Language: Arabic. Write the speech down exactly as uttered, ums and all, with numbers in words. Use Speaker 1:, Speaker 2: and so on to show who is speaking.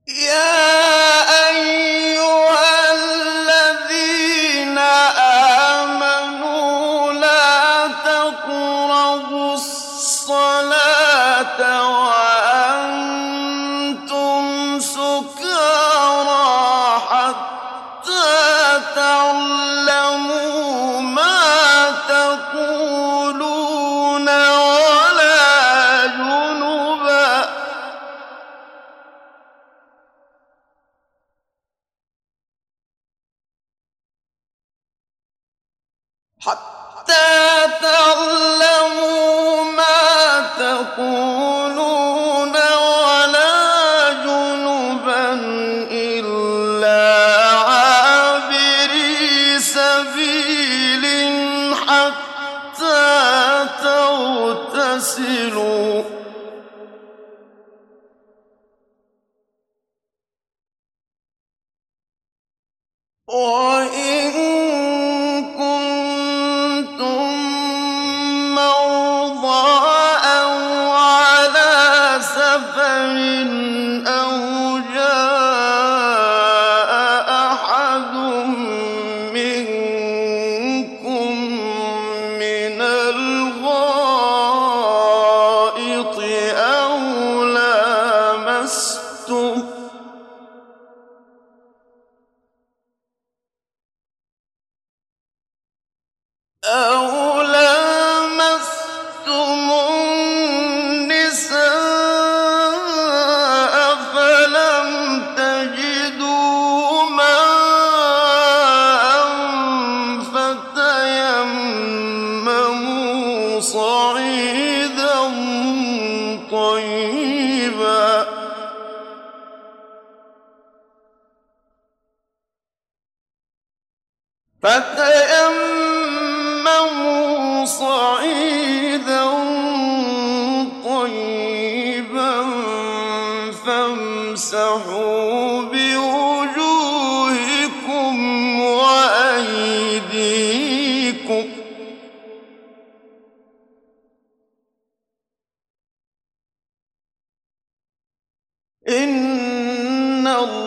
Speaker 1: يا أيها الذين آمنوا لا تقربوا الصلاة وأنتم سكارى حتى تعلموا ما تقولون ولا جنبا حتى تعلموا ما تقولون ولا جنبا إلا عابري سبيل حتى تغتسلوا وإن كنتم مرضى أو على سفر أو جاء أحد منكم من الغائط أو لامستم أو لامستم النساء فلم تجدوا ماء فتيمموا صعيدا طيبا فتيمموا صعيدا طيبا فامسحوا بوجوهكم وأيديكم إن